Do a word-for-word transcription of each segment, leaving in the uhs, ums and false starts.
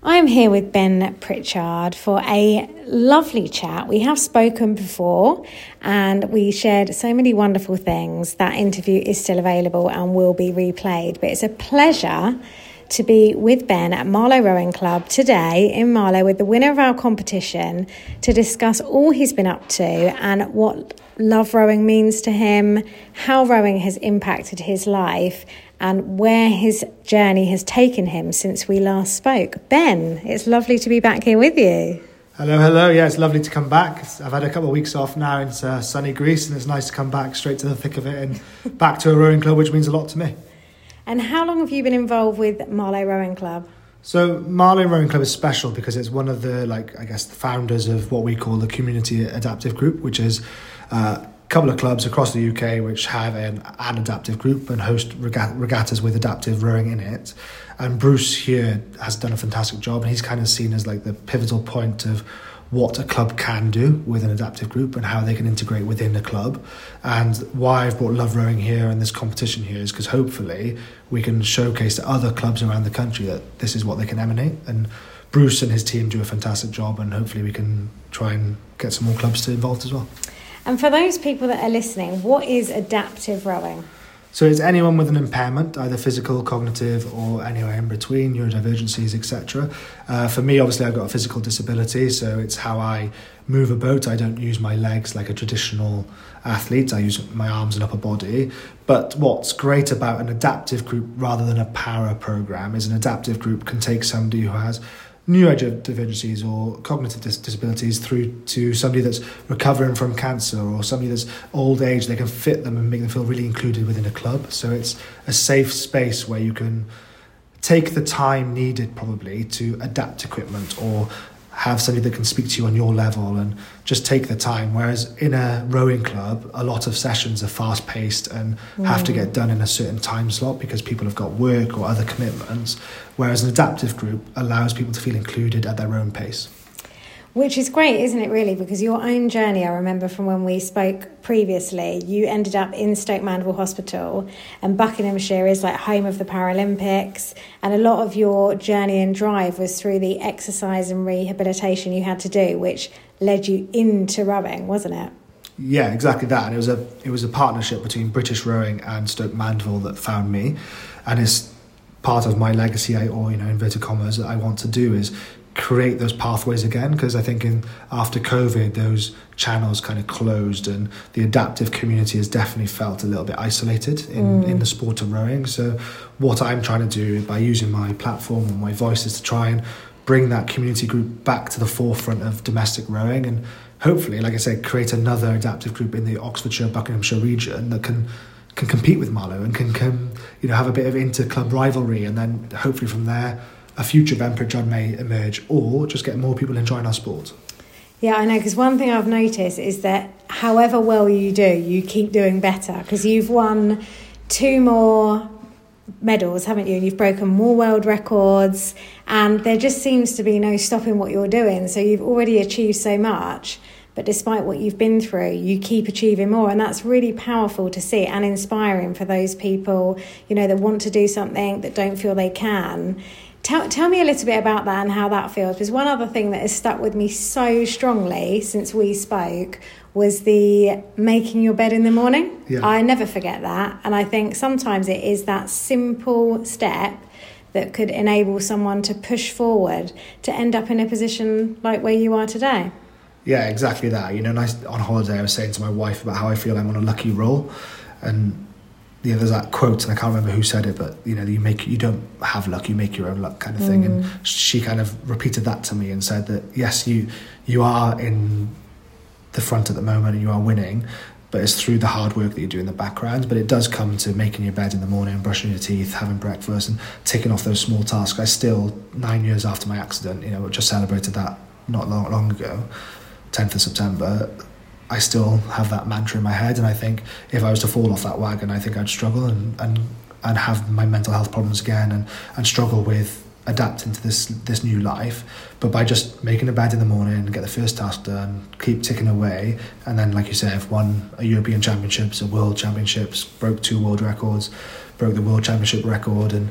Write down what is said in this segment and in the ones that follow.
I am here with Ben Pritchard for a lovely chat. We have spoken before and we shared so many wonderful things. That interview is still available and will be replayed. But it's a pleasure to be with Ben at Marlow Rowing Club today in Marlow with the winner of our competition to discuss all he's been up to and what love rowing means to him, how rowing has impacted his life, and where his journey has taken him since we last spoke. Ben, it's lovely to be back here with you. Hello, hello. Yeah, it's lovely to come back. I've had a couple of weeks off now in uh, sunny Greece, and it's nice to come back straight to the thick of it and back to a rowing club, which means a lot to me. And how long have you been involved with Marlow Rowing Club? So Marlow Rowing Club is special because it's one of the, like, I guess, the founders of what we call the Community Adaptive Group, which is uh, a couple of clubs across the U K which have an, an adaptive group and host regatt- regattas with adaptive rowing in it. And Bruce here has done a fantastic job, and he's kind of seen as like the pivotal point of what a club can do with an adaptive group and how they can integrate within the club. And why I've brought Love Rowing here and this competition here is because hopefully we can showcase to other clubs around the country that this is what they can emanate. And Bruce and his team do a fantastic job, and hopefully we can try and get some more clubs to involved as well. And for those people that are listening, what is adaptive rowing? So it's anyone with an impairment, either physical, cognitive, or anywhere in between, neurodivergencies, et cetera. Uh, for me, obviously, I've got a physical disability, so it's how I move a boat. I don't use my legs like a traditional athlete. I use my arms and upper body. But what's great about an adaptive group rather than a para program is an adaptive group can take somebody who has neurodivergencies or cognitive dis- disabilities through to somebody that's recovering from cancer or somebody that's old age. They can fit them and make them feel really included within a club. So it's a safe space where you can take the time needed probably to adapt equipment or have somebody that can speak to you on your level and just take the time. Whereas in a rowing club, a lot of sessions are fast paced and mm. have to get done in a certain time slot because people have got work or other commitments. Whereas an adaptive group allows people to feel included at their own pace. Which is great, isn't it, really? Because your own journey, I remember from when we spoke previously, you ended up in Stoke Mandeville Hospital, and Buckinghamshire is like home of the Paralympics, and a lot of your journey and drive was through the exercise and rehabilitation you had to do, which led you into rowing, wasn't it? Yeah, exactly that. And it was a it was a partnership between British Rowing and Stoke Mandeville that found me, and it's part of my legacy, or, you know, inverted commas, that I want to do is create those pathways again, because I think in after COVID those channels kind of closed and the adaptive community has definitely felt a little bit isolated in, mm. in the sport of rowing. So what I'm trying to do by using my platform and my voice is to try and bring that community group back to the forefront of domestic rowing, and hopefully, like I said, create another adaptive group in the Oxfordshire, Buckinghamshire region that can can compete with Marlow and can, can you know have a bit of inter-club rivalry, and then hopefully from there a future Ben Pritchard may emerge, or just get more people enjoying our sport. Yeah, I know, because one thing I've noticed is that however well you do, you keep doing better, because you've won two more medals, haven't you? And you've broken more world records, and there just seems to be no stopping what you're doing. So you've already achieved so much, but despite what you've been through, you keep achieving more, and that's really powerful to see and inspiring for those people, you know, that want to do something that don't feel they can. Tell, tell me a little bit about that and how that feels. Because one other thing that has stuck with me so strongly since we spoke was the making your bed in the morning. Yeah. I never forget that. And I think sometimes it is that simple step that could enable someone to push forward to end up in a position like where you are today. Yeah, exactly that. You know, nice, on holiday I was saying to my wife about how I feel I'm on a lucky roll, and you know, there's that quote, and I can't remember who said it, but you know, you make you don't have luck, you make your own luck, kind of thing. Mm. And she kind of repeated that to me and said that yes, you you are in the front at the moment and you are winning, but it's through the hard work that you do in the background. But it does come to making your bed in the morning, brushing your teeth, having breakfast, and taking off those small tasks. I still, nine years after my accident, you know, just celebrated that not long long ago, tenth of September. I still have that mantra in my head, and I think if I was to fall off that wagon, I think I'd struggle and and, and have my mental health problems again, and, and struggle with adapting to this this new life. But by just making a bed in the morning, get the first task done, keep ticking away, and then, like you said, I've won a European Championships, a World Championships, broke two world records, broke the World Championship record, and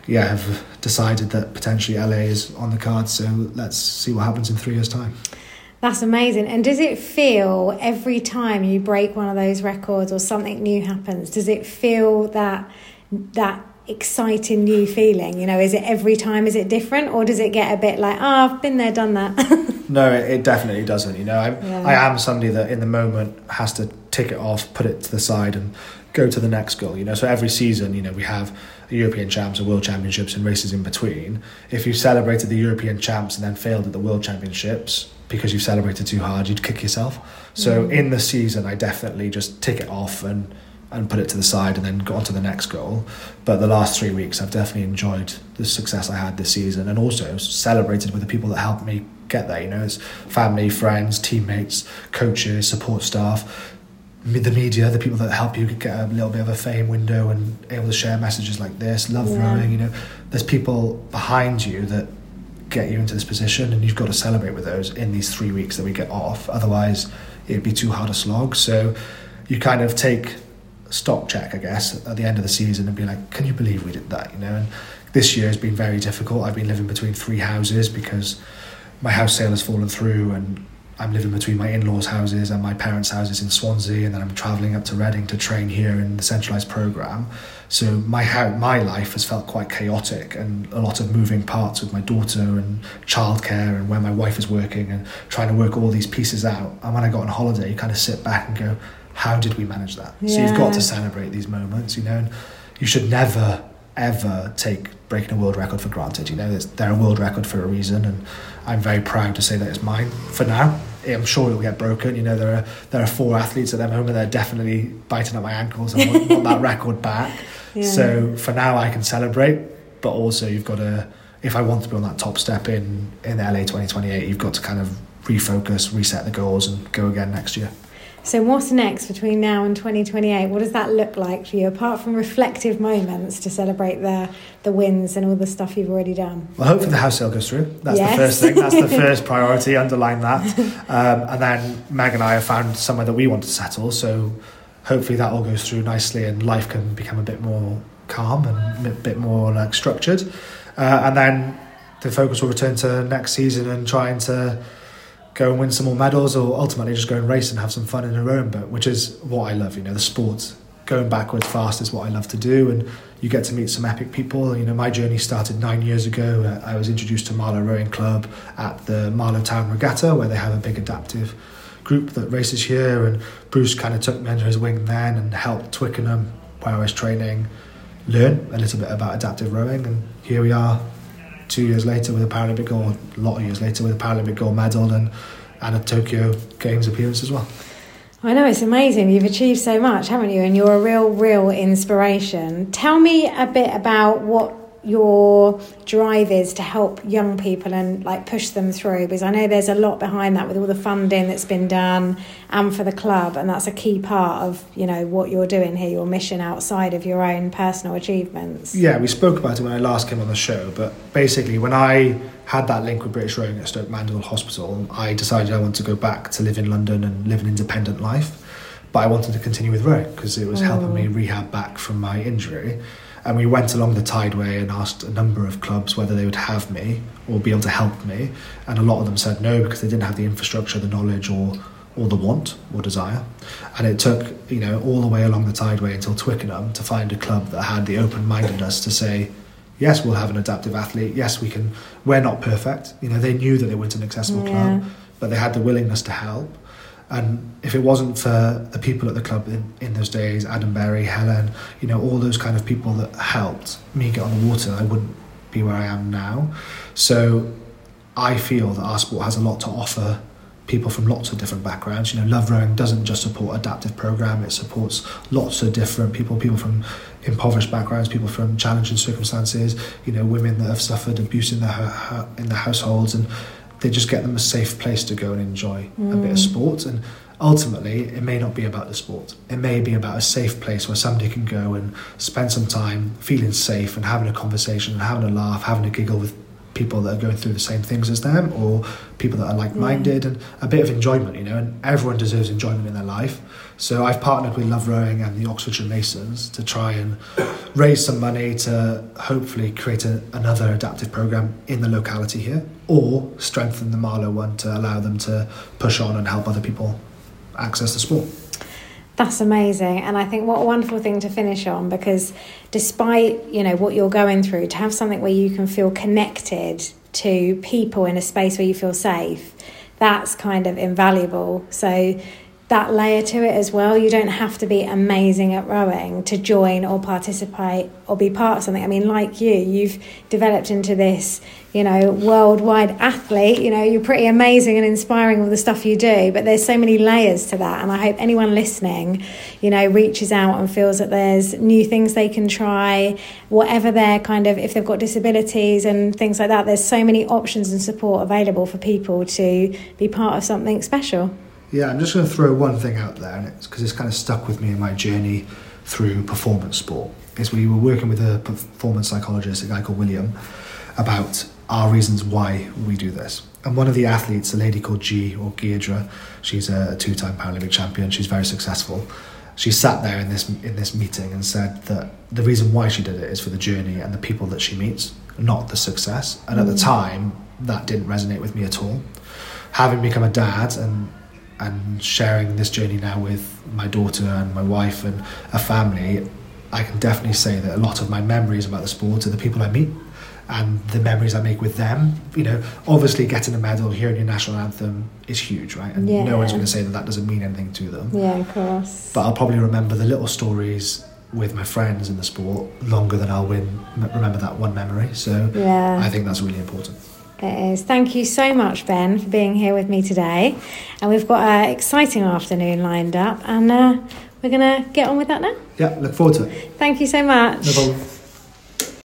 yeah, have decided that potentially L A is on the cards. So let's see what happens in three years' time. That's amazing. And does it feel every time you break one of those records or something new happens, does it feel that that exciting new feeling? You know, is it every time, is it different, or does it get a bit like, oh, I've been there, done that? No, it, it definitely doesn't. You know, I, yeah. I am somebody that in the moment has to tick it off, put it to the side and go to the next goal. You know, so every season, you know, we have European champs and world championships and races in between. If you celebrated the European champs and then failed at the world championships because you've celebrated too hard, you'd kick yourself. So mm. in the season, I definitely just tick it off and and put it to the side and then go on to the next goal. But the last three weeks, I've definitely enjoyed the success I had this season, and also celebrated with the people that helped me get there. You know, it's family, friends, teammates, coaches, support staff, the media, the people that help you get a little bit of a fame window and able to share messages like this, love yeah. rowing. You know, there's people behind you that get you into this position, and you've got to celebrate with those in these three weeks that we get off. Otherwise, it'd be too hard a slog. So you kind of take stock check, I guess, at the end of the season and be like, can you believe we did that? You know, and this year has been very difficult. I've been living between three houses because my house sale has fallen through, and I'm living between my in-laws' houses and my parents' houses in Swansea, and then I'm travelling up to Reading to train here in the centralised programme. So my how my life has felt quite chaotic, and a lot of moving parts with my daughter and childcare and where my wife is working and trying to work all these pieces out. And when I got on holiday, you kind of sit back and go, how did we manage that? Yeah. So you've got to celebrate these moments, you know, and you should never, ever take breaking a world record for granted. You know, they're a world record for a reason, and I'm very proud to say that it's mine for now. I'm sure it'll get broken. You know, there are there are four athletes at the moment that are definitely biting at my ankles and want, want that record back. Yeah. So for now, I can celebrate, but also you've got to, if I want to be on that top step in, in L A twenty twenty-eight, you've got to kind of refocus, reset the goals and go again next year. So what's next between now and twenty twenty-eight? What does that look like for you, apart from reflective moments to celebrate the the wins and all the stuff you've already done? Well, hopefully the house sale goes through. That's yes. the first thing. That's the first priority, underline that. Um, and then Meg and I have found somewhere that we want to settle, so hopefully that all goes through nicely and life can become a bit more calm and a bit more like structured. Uh, and then the focus will return to next season and trying to go and win some more medals, or ultimately just go and race and have some fun in a rowing boat, which is what I love. You know, the sport, going backwards fast is what I love to do, and you get to meet some epic people. You know, my journey started nine years ago. I was introduced to Marlow Rowing Club at the Marlow Town Regatta, where they have a big adaptive group that races here, and Bruce kind of took me under his wing then and helped Twickenham, where I was training, learn a little bit about adaptive rowing, and here we are two years later with a Paralympic gold, a lot of years later with a Paralympic gold medal and, and a Tokyo Games appearance as well. I know, it's amazing. You've achieved so much, haven't you? And you're a real, real inspiration. Tell me a bit about what your drive is to help young people and like push them through, because I know there's a lot behind that with all the funding that's been done and for the club, and that's a key part of, you know, what you're doing here, your mission outside of your own personal achievements. Yeah, we spoke about it when I last came on the show, but basically when I had that link with British Rowing at Stoke Mandeville Hospital, I decided I wanted to go back to live in London and live an independent life, but I wanted to continue with rowing because it was oh. helping me rehab back from my injury. And we went along the Tideway and asked a number of clubs whether they would have me or be able to help me. And a lot of them said no because they didn't have the infrastructure, the knowledge or or the want or desire. And it took, you know, all the way along the Tideway until Twickenham to find a club that had the open-mindedness to say, yes, we'll have an adaptive athlete. Yes, we can. We're not perfect. You know, they knew that they weren't an accessible yeah. club, but they had the willingness to help. And if it wasn't for the people at the club in, in those days, Adam Berry, Helen, you know, all those kind of people that helped me get on the water, I wouldn't be where I am now. So I feel that our sport has a lot to offer people from lots of different backgrounds. You know, Love Rowing doesn't just support adaptive program, it supports lots of different people, people from impoverished backgrounds, people from challenging circumstances, you know, women that have suffered abuse in their, in their households, and they just get them a safe place to go and enjoy mm. a bit of sport. And ultimately, it may not be about the sport. It may be about a safe place where somebody can go and spend some time feeling safe and having a conversation and having a laugh, having a giggle with people that are going through the same things as them, or people that are like-minded, yeah. and a bit of enjoyment, you know, and everyone deserves enjoyment in their life. So I've partnered with Love Rowing and the Oxfordshire Masons to try and raise some money to hopefully create a, another adaptive programme in the locality here, or strengthen the Marlow one to allow them to push on and help other people access the sport. That's amazing. And I think what a wonderful thing to finish on, because despite, you know, what you're going through, to have something where you can feel connected to people in a space where you feel safe, that's kind of invaluable. So that layer to it as well, you don't have to be amazing at rowing to join or participate or be part of something. I mean, like you, you've developed into this, you know, worldwide athlete. You know, you're pretty amazing and inspiring with the stuff you do, but there's so many layers to that. And I hope anyone listening, you know, reaches out and feels that there's new things they can try, whatever their kind of, if they've got disabilities and things like that, there's so many options and support available for people to be part of something special. Yeah, I'm just going to throw one thing out there, and it's because it's kind of stuck with me in my journey through performance sport. Is we were working with a performance psychologist, a guy called William, about our reasons why we do this. And one of the athletes, a lady called G, or Giedra, she's a two-time Paralympic champion, she's very successful. She sat there in this in this meeting and said that the reason why she did it is for the journey and the people that she meets, not the success. And at mm. the time, that didn't resonate with me at all. Having become a dad and and sharing this journey now with my daughter and my wife and a family, I can definitely say that a lot of my memories about the sport are the people I meet and the memories I make with them. You know, obviously getting a medal, hearing your national anthem is huge, right? And yeah. no one's going to say that that doesn't mean anything to them. Yeah, of course. But I'll probably remember the little stories with my friends in the sport longer than I'll win, remember that one memory. So yeah. I think that's really important. It is. Thank you so much, Ben, for being here with me today. And we've got an exciting afternoon lined up, and uh, we're going to get on with that now. Yeah, look forward to it. Thank you so much. No problem.